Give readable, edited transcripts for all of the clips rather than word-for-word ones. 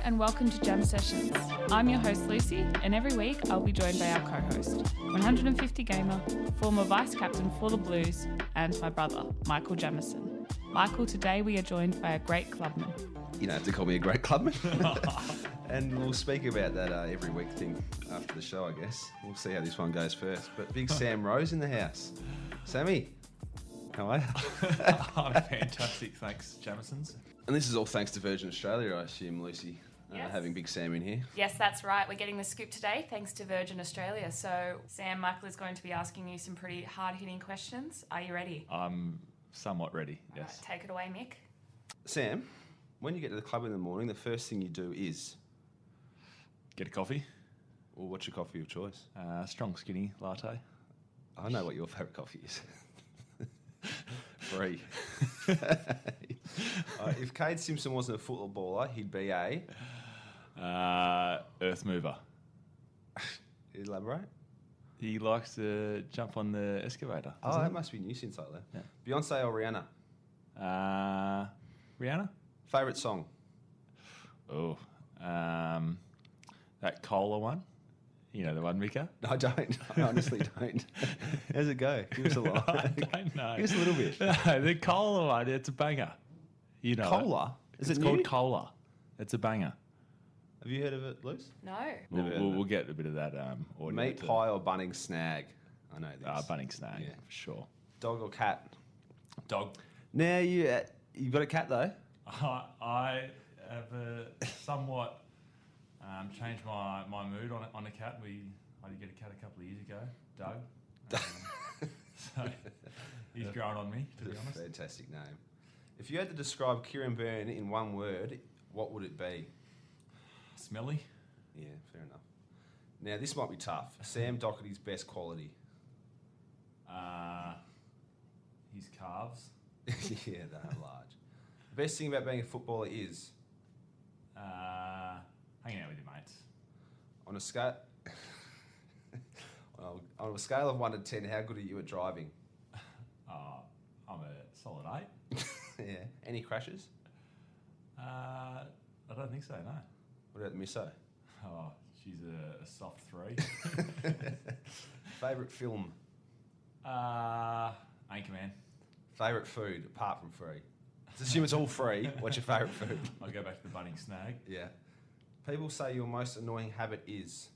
and welcome to Jam Sessions. I'm your host Lucy, and every week I'll be joined by our co-host, 150 gamer, former vice captain for the Blues, and my brother, Michael Jamison. Michael, today we are joined by a great clubman. You don't have to call me a great clubman. And we'll speak about that every week thing after the show, I guess. We'll see how this one goes first. But big Sam Rose in the house. Sammy, how are you? I'm fantastic, thanks, Jamisons. And this is all thanks to Virgin Australia, I assume, Lucy, Yes. having Big Sam in here. Yes, that's right. We're getting the scoop today thanks to Virgin Australia. So, Sam, Michael is going to be asking you some pretty hard-hitting questions. Are you ready? I'm somewhat ready, yes. All right, take it away, Mick. Sam, when you get to the club in the morning, the first thing you do is... Get a coffee, Well, what's your coffee of choice? strong skinny latte. I know what your favourite coffee is. Free. If Cade Simpson wasn't a footballer, he'd be a... Earth mover. Elaborate. He likes to jump on the excavator. Oh, that must be new since lately. Yeah. Beyonce or Rihanna? Rihanna? Favourite song? Oh, that cola one. You know the one, Mika? I don't. I honestly don't. How's it go? Give us a line. I don't know. Give us a little bit. No, the cola one, it's a banger. You know Cola? Is It's it called new? cola. It's a banger. Have you heard of it, Luce? No. Never heard of We'll get a bit of that audio. Meat to- pie or Bunnings snag? I know this. Bunning snag, Yeah. for sure. Dog or cat? Dog. Now you got a cat though. I have somewhat changed my mood on a cat. I did get a cat a couple of years ago, Doug. So he's grown on me, to be It's a honest. fantastic name. If you had to describe Kieran Byrne in one word, what would it be? Smelly. Yeah, fair enough. Now this might be tough. Sam Doherty's best quality. His calves. Yeah, they're large. The best thing about being a footballer is Hanging out with your mates. on a scale. On a scale of 1 to 10, how good are you at driving? I'm a solid 8. Yeah. Any crashes? I don't think so, no. What about Misso? Oh, she's a soft 3. Favourite film? Anchorman. Favourite food apart from free? Let's assume it's all free. What's your favourite food? I'll go back to the Bunning snag. Yeah. People say your most annoying habit is.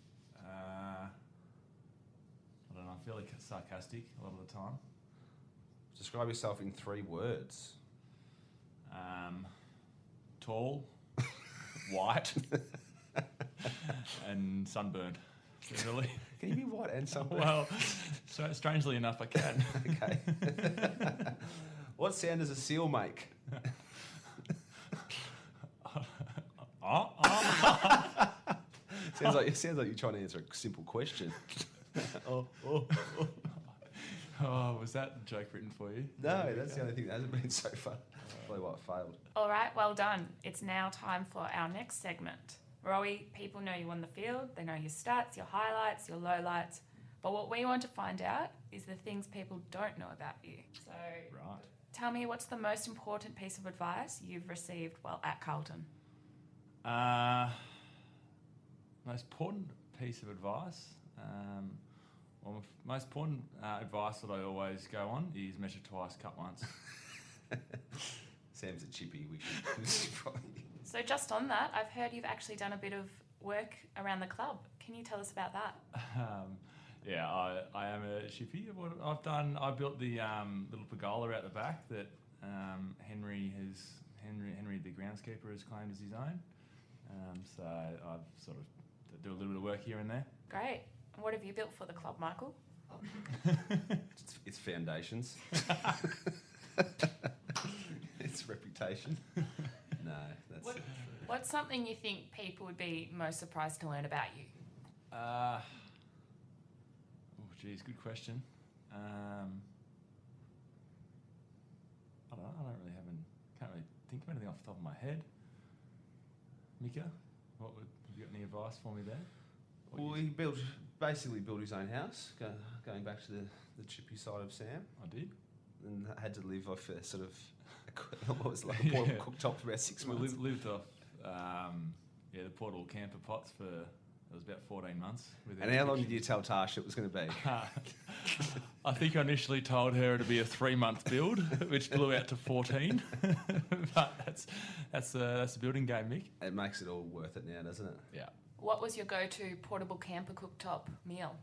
I don't know, I'm fairly sarcastic a lot of the time. Describe yourself in 3 words. Tall, white, and sunburned. Really? Can you be white and something? Well, strangely enough, I can. Okay. What sound does a seal make? Sounds like you're trying to answer a simple question. Oh, was that a joke written for you? No, that's the only thing that hasn't been so far. Probably why it failed. All right, well done. It's now time for our next segment. Rowie, people know you on the field. They know your stats, your highlights, your lowlights. But what we want to find out is the things people don't know about you. So Right. tell me, what's the most important piece of advice you've received while at Carlton? Most important piece of advice. Most important advice that I always go on is measure twice, cut once. Sam's a chippy. We should probably... So just on that, I've heard you've actually done a bit of work around the club. Can you tell us about that? Yeah, I am a shippy. What I've done, I built the little pergola out the back that Henry the groundskeeper has claimed as his own. So I've sort of do a little bit of work here and there. Great. And what have you built for the club, Michael? It's foundations. It's reputation. No, that's... What's something you think people would be most surprised to learn about you? Oh, geez, good question. I don't know. Can't really think of anything off the top of my head. Mika, have you got any advice for me there? Well, he basically built his own house, going back to the chippy side of Sam. I did. And had to live off a sort of, what was it, like a portable cooktop for about 6 months. Lived off the portable camper pots for, it was about 14 months. And how long did you tell Tash it was going to be? I think I initially told her it'd be a 3-month build, which blew out to 14. But that's the building game, Mick. It makes it all worth it now, doesn't it? Yeah. What was your go-to portable camper cooktop meal?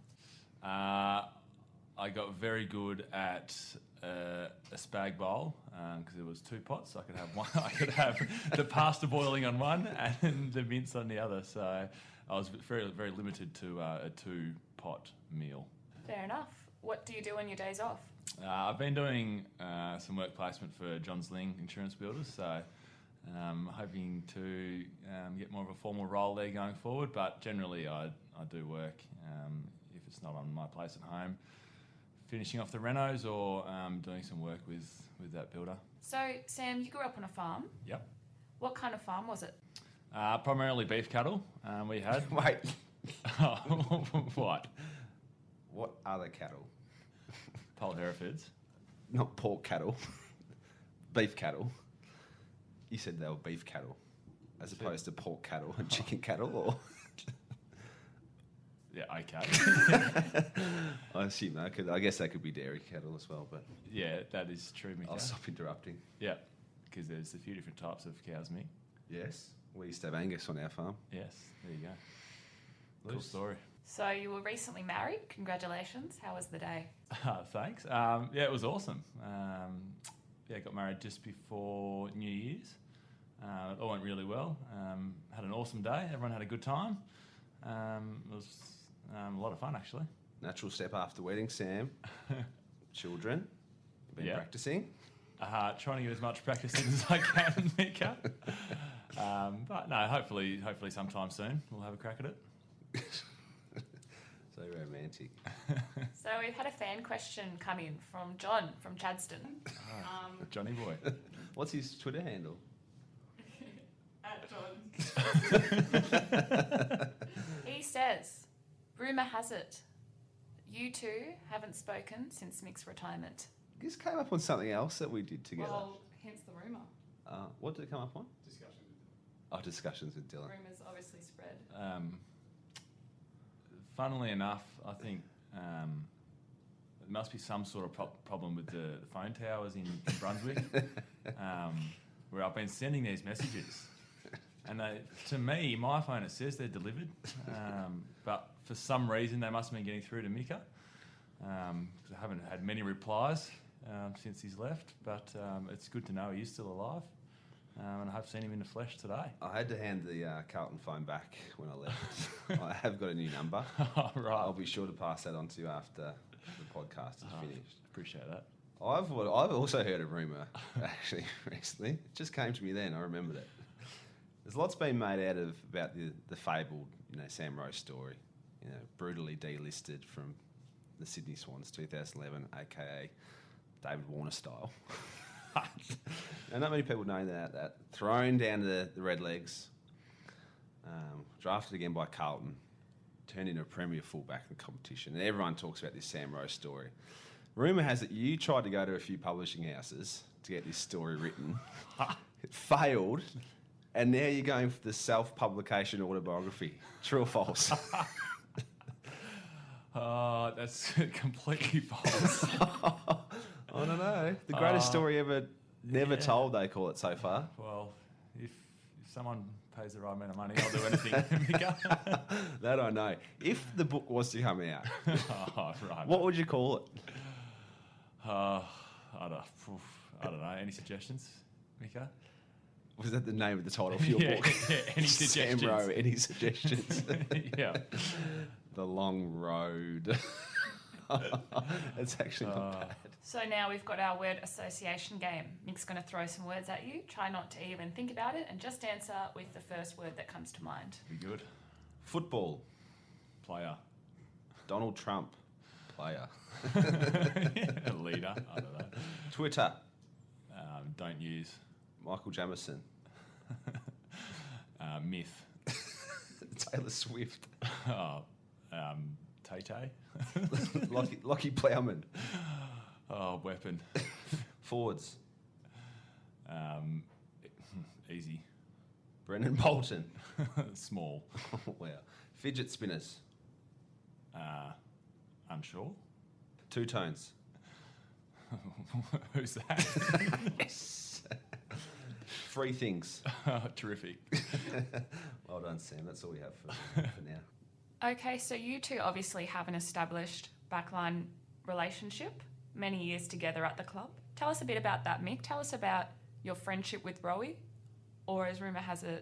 I got very good at a spag bowl because there was 2 pots. I could have one. I could have the pasta boiling on one and the mince on the other. So I was very, very limited to a 2-pot meal. Fair enough. What do you do on your days off? I've been doing some work placement for Johns Lyng Insurance Builders, so hoping to get more of a formal role there going forward. But generally, I do work if it's not on my place at home, finishing off the renos or doing some work with that builder. So, Sam, you grew up on a farm. Yep. What kind of farm was it? Primarily beef cattle. We had. Wait, What? what other cattle? Poll Herefords. Not pork cattle. Beef cattle. You said they were beef cattle, as opposed to pork cattle and chicken cattle, or? Yeah, okay. I assume that could. I guess that could be dairy cattle as well, but Yeah, that is true, Mick. I'll stop interrupting. Yeah, because there's a few different types of cows, Mick. Yes, we used to have Angus on our farm. Yes, there you go. Cool Loose. story. So you were recently married. Congratulations. How was the day? Thanks. Yeah, it was awesome. Got married just before New Year's. It all went really well. Had an awesome day. Everyone had a good time. It was a lot of fun, actually. Natural step after wedding, Sam. Children. Been Yeah. practicing. Trying to get as much practice in as I can, Mika. But no, hopefully sometime soon we'll have a crack at it. So romantic. So we've had a fan question come in from John from Chadston. Johnny boy. What's his Twitter handle? At John. He says, rumour has it, you two haven't spoken since Mick's retirement. This came up on something else that we did together. Well, hence the rumour. What did it come up on? Discussions with Dylan. Rumours obviously spread. Funnily enough, I think there must be some sort of problem with the phone towers in Brunswick, where I've been sending these messages. And to me, my phone, it says they're delivered, but for some reason they must have been getting through to Mika. Because I haven't had many replies since he's left, but it's good to know he is still alive. And I have seen him in the flesh today. I had to hand the Carlton phone back when I left. I have got a new number. Right. I'll be sure to pass that on to you after the podcast is finished. Appreciate that. I've also heard a rumour, actually, recently. It just came to me then. I remembered it. There's lots been made out of about the fabled, Sam Rose story. Brutally delisted from the Sydney Swans 2011, aka David Warner style. And not many people know that. Thrown down to the Redlegs, drafted again by Carlton, turned into a premier fullback in the competition. And everyone talks about this Sam Rose story. Rumour has it you tried to go to a few publishing houses to get this story written. It failed. And now you're going for the self-publication autobiography. True or false? That's completely false. I don't know. The greatest story ever never told, they call it so far. Well, if someone pays the right amount of money, I'll do anything. Mika. That I know. If the book was to come out, Right. what would you call it? I don't know. Any suggestions, Mika? Was that the name of the title of your book? Yeah, any suggestions? Sam Rowe, any suggestions? Yeah. The Long Road. It's actually not bad. So now we've got our word association game. Mick's going to throw some words at you. Try not to even think about it and just answer with the first word that comes to mind. Be good. Football. Player. Donald Trump. Player. Leader. I don't know. Twitter. Don't use. Michael Jamison. Myth. Taylor Swift. Tay-Tay. Lockie Plowman. Weapon. Forwards. Easy. Brendan Bolton. Small. Wow. Fidget spinners. Unsure. Two tones. Who's that? Yes. Three things. Terrific. Well done, Sam. That's all we have for now. Okay, so you two obviously have an established backline relationship, many years together at the club. Tell us a bit about that, Mick. Tell us about your friendship with Rowie, or as rumour has it,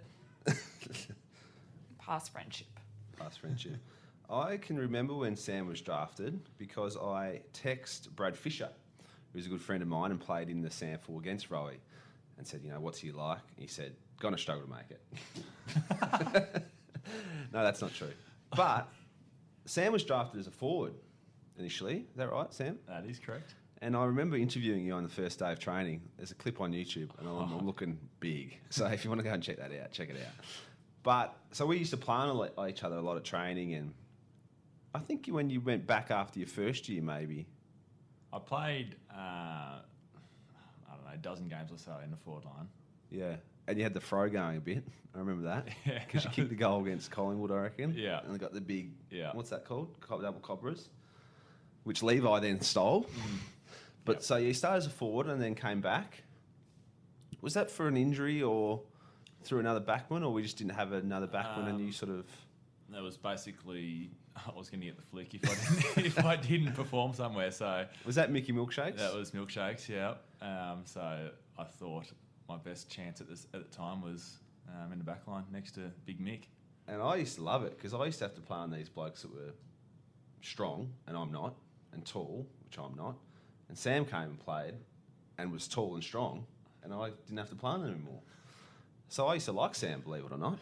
past friendship. Past friendship. I can remember when Sam was drafted because I text Brad Fisher, who's a good friend of mine and played in the Sample against Rowie, and said, what's he like? He said, gonna struggle to make it. No, that's not true. But Sam was drafted as a forward initially. Is that right, Sam? That is correct. And I remember interviewing you on the first day of training. There's a clip on YouTube, and I'm looking big. So if you want to go and check that out, check it out. But so we used to play on each other a lot of training, and I think when you went back after your first year, maybe. I played, I don't know, a dozen games or so in the forward line. Yeah. And you had the throw going a bit. I remember that. Yeah. Because you kicked the goal against Collingwood, I reckon. Yeah. And they got the big, Yeah. what's that called? Double cobras, which Levi then stole. But Yep. so you started as a forward and then came back. Was that for an injury or through another backman, or we just didn't have another backman and you sort of... That was basically, I was going to get the flick if I didn't perform somewhere. So Was that Mickey Milkshakes? that was milkshakes, yeah. So I thought my best chance at the time was in the back line next to Big Mick. And I used to love it because I used to have to play on these blokes that were strong, and I'm not, and tall, which I'm not. And Sam came and played and was tall and strong, and I didn't have to play on them anymore. So I used to like Sam, believe it or not.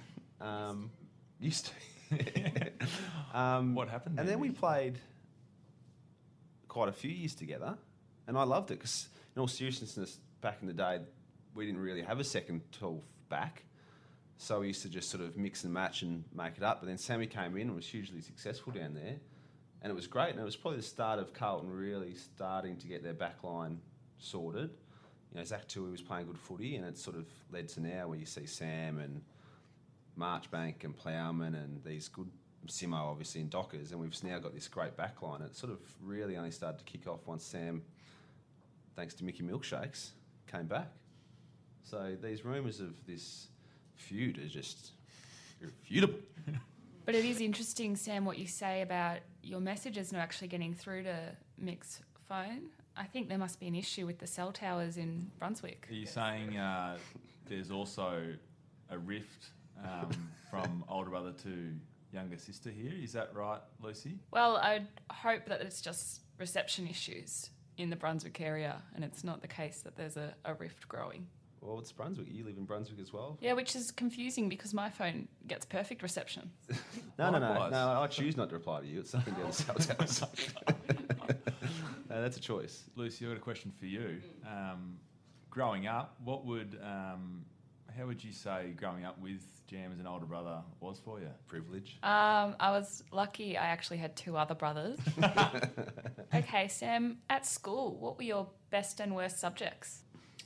Used to. What happened And then, then we Mick? played quite a few years together, and I loved it because, in all seriousness, back in the day, we didn't really have a second tall back. So we used to just sort of mix and match and make it up. But then Sammy came in and was hugely successful down there. And it was great. And it was probably the start of Carlton really starting to get their back line sorted. Zach Tui was playing good footy, and it sort of led to now where you see Sam and Marchbank and Plowman and these good, Simo obviously, and Dockers. And we've now got this great back line. It sort of really only started to kick off once Sam, thanks to Mickey Milkshakes, came back. So these rumours of this feud are just irrefutable. But it is interesting, Sam, what you say about your messages not actually getting through to Mick's phone. I think there must be an issue with the cell towers in Brunswick. Are you saying there's also a rift from older brother to younger sister here? Is that right, Lucy? Well, I'd hope that it's just reception issues in the Brunswick area, and it's not the case that there's a rift growing. Well, it's Brunswick. You live in Brunswick as well. Yeah, which is confusing because my phone gets perfect reception. No, Likewise. I choose not to reply to you. It's something to cell towers. No, that's a choice. Lucy, I've got a question for you. Growing up, how would you say growing up with Jam as an older brother was for you? Privilege. I was lucky I actually had two other brothers. Okay, Sam, at school, what were your best and worst subjects?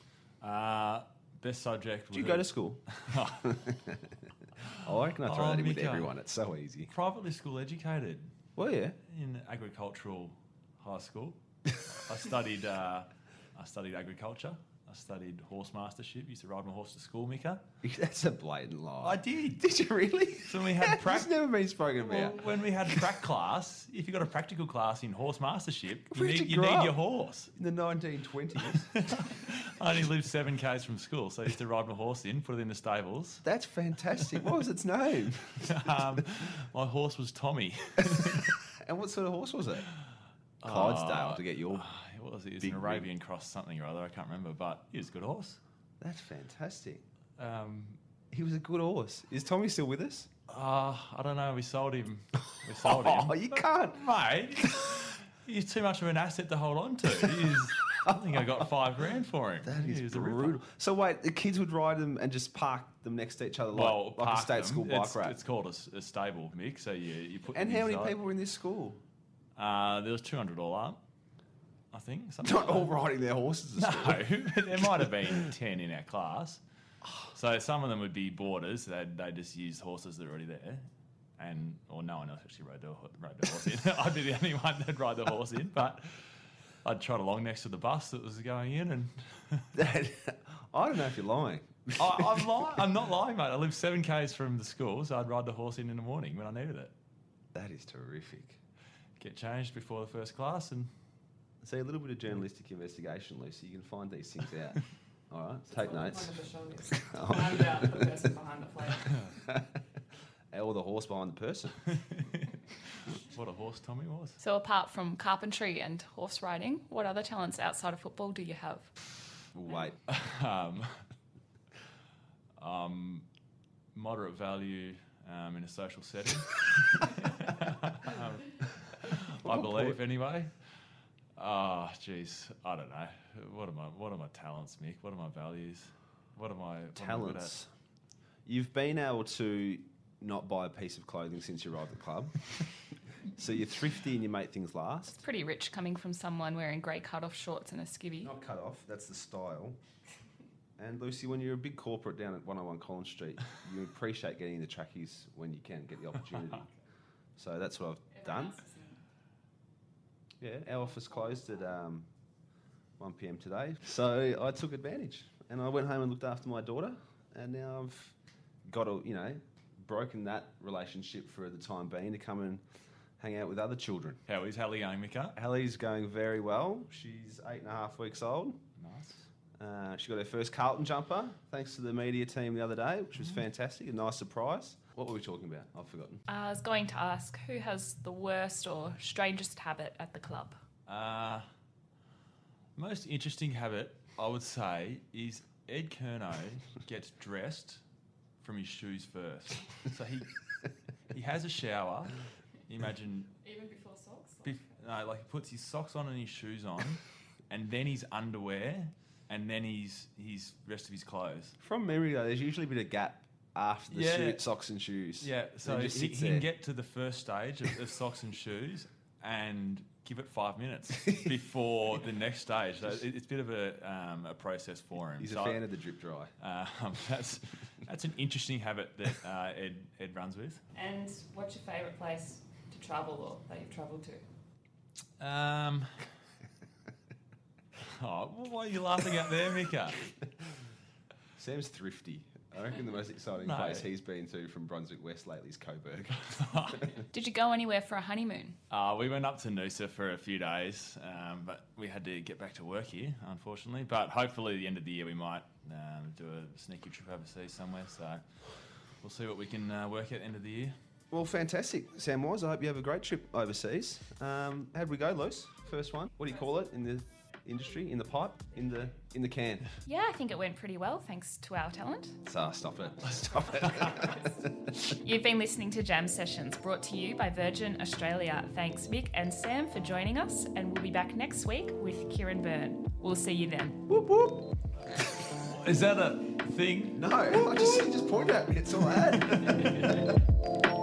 Best subject. Did you go to school? I reckon I throw that in with Mika. everyone. It's so easy. Privately school educated Well, yeah. in agricultural high school. I studied agriculture. I studied horse mastership. Used to ride my horse to school, Mika. That's a blatant lie. I did. Did you really? So when we had It's never been spoken about. well, when we had prac class, if you got a practical class in horse mastership, you Where'd need you grow your up? horse. In the 1920s. I only lived 7 k's from school, so I used to ride my horse in, put it in the stables. That's fantastic. What was its name? My horse was Tommy. And what sort of horse was it? Clydesdale to get your... It was Big an Arabian cross something or other, I can't remember, but he was a good horse. That's fantastic. Um, He was a good horse. Is Tommy still with us? I don't know, we sold him. We sold him. Oh, you can't. Mate, he's too much of an asset to hold on to. I think I got $5,000 for him. That He is was a ripper. brutal. So wait, the kids would ride them and just park them next to each other Well, like a park state them. school bike rack. It's called a stable, Mick. So you put. And them how many inside. people were in this school? There was 200 all up, I think. Something Not like all that. riding their horses. To school. No, there might have been 10 in our class. So some of them would be boarders. They just use horses that are already there, or no one else actually rode the horse in. I'd be the only one that'd ride the horse in, but I'd trot along next to the bus that was going in. And I don't know if you're lying. I'm lying. I'm not lying, mate. I live 7 k's from the school, so I'd ride the horse in the morning when I needed it. That is terrific. Get changed before the first class and... See, a little bit of journalistic investigation, Lucy. You can find these things out. All right, take notes. Find out the person behind the plate. Or the horse behind the person. What a horse Tommy was. So apart from carpentry and horse riding, what other talents outside of football do you have? Wait. Moderate value in a social setting. I believe, anyway. Oh, jeez, I don't know. What are my talents, Mick? What are my values? What are my talents? You've been able to not buy a piece of clothing since you arrived at the club. So you're thrifty and you make things last. It's pretty rich coming from someone wearing grey cut-off shorts and a skivvy. Not cut off, that's the style. And Lucy, when you're a big corporate down at 101 Collins Street, you appreciate getting the trackies when you can get the opportunity. So that's what I've done. Yeah, our office closed at 1 p.m. today. So I took advantage and I went home and looked after my daughter, and now I've got broken that relationship for the time being to come and hang out with other children. How is Hallie going, Mika? Hallie's going very well. She's 8.5 weeks old. Nice. She got her first Carlton jumper thanks to the media team the other day, which was fantastic, a nice surprise. What were we talking about? I've forgotten. I was going to ask, who has the worst or strangest habit at the club? Most interesting habit, I would say, is Ed Curnow gets dressed from his shoes first. So he has a shower. Imagine... Even before socks? He puts his socks on and his shoes on, and then his underwear, and then his rest of his clothes. From memory, though, there's usually a bit of gap after the suit, socks and shoes. Yeah, so he can get to the first stage of socks and shoes and give it 5 minutes before the next stage. So it's a bit of a process for him. He's a fan of the drip dry. That's an interesting habit that Ed runs with. And what's your favourite place to travel or that you've travelled to? Why are you laughing out there, Mika? Sam's thrifty. I reckon the most exciting place he's been to from Brunswick West lately is Coburg. Did you go anywhere for a honeymoon? We went up to Noosa for a few days, but we had to get back to work here, unfortunately. But hopefully at the end of the year we might do a sneaky trip overseas somewhere. So we'll see what we can work at the end of the year. Well, fantastic, Samwise. I hope you have a great trip overseas. How'd we go, Luce? First one. What do you call it in the industry? In the pipe? In the can? Yeah, I think it went pretty well, thanks to our talent. So stop it. Stop it. You've been listening to Jam Sessions, brought to you by Virgin Australia. Thanks, Mick and Sam, for joining us, and we'll be back next week with Kieran Byrne. We'll see you then. Whoop, whoop. Is that a thing? No, I just pointed at me. It's all I had.